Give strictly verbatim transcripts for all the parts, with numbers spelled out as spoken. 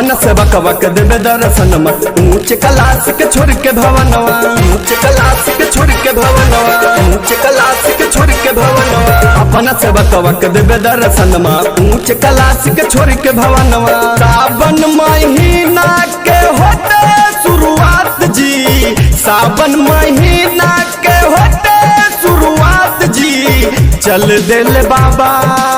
अपन से बकबक देवे दर्शनमा ऊंच क्लास के छोड़ के भवनवा ऊंच क्लास के छोड़ के भवनवा ऊंच क्लास के छोड़ के भवनवा अपन से बकबक देवे दर्शनमा ऊंच क्लास के छोड़ के भवनवा सावन महीना के होते शुरुआत जी सावन महीना के होते शुरुआत जी चल दिल बाबा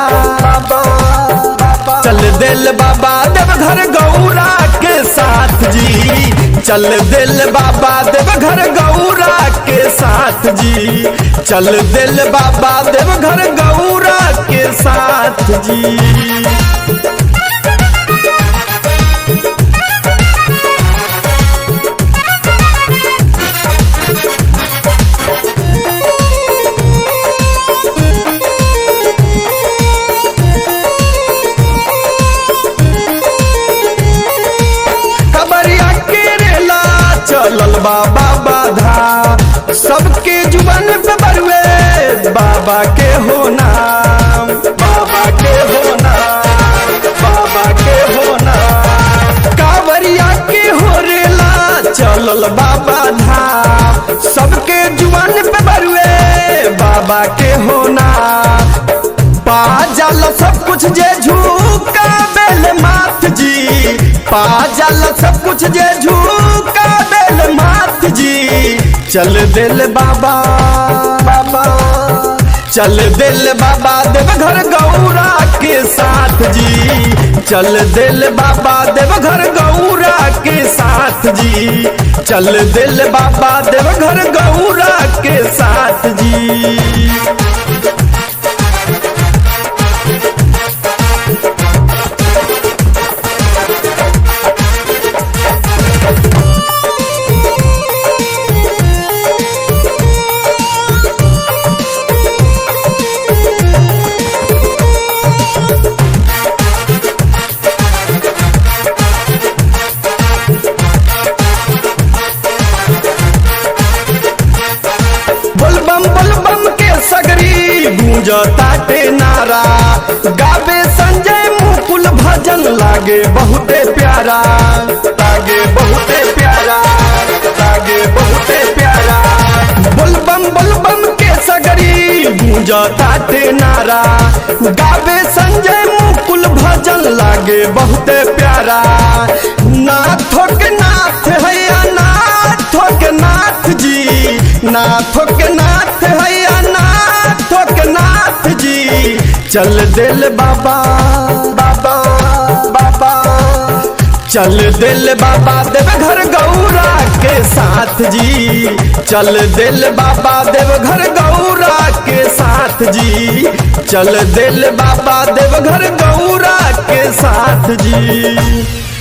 चल दिल बाबा देवघर गौरा के साथ जी चल दिल बाबा देवघर गौरा के साथ जी चल दिल बाबा देवघर गौरा के साथ जी। चलल बाबा बाधा सबके जुबान पे बरुए बाबा के हो नाम बाबा के हो नाम बाबा के हो नाम कांवरिया के हो रेला चलल बाबा धाम सबके जुबान पे बरुए बाबा के हो नाम पा जाल सब कुछ जे झूका बेल माथ जी पा जाल सब कुछ जे झूका बेल माथ जी चल दिल बाबा बाबा चल दिल बाबा देवघर गौरा के साथ जी चल दिल बाबा देवघर गौरा के साथ जी चल दिल बाबा देवघर गौरा के साथ जी। ताटे नारा गावे संजय मुकुल भजन लागे बहुते प्यारा लागे बहुते प्यारा लागे बहुते प्यारा बुलबम बुलबम के सगरी गूंज ताटे नारा गावे संजय मुकुल भजन लागे बहुते प्यारा नाथों के नाथ हैया नाथों के नाथ जी नाथों के नाथ हैया नाथों के नाथ जी चल दिल बाबा बाबा बाबा चल दिल बाबा देवघर गौरा के साथ जी चल दिल बाबा देवघर गौरा के साथ जी चल दिल बाबा देवघर गौरा के साथ जी।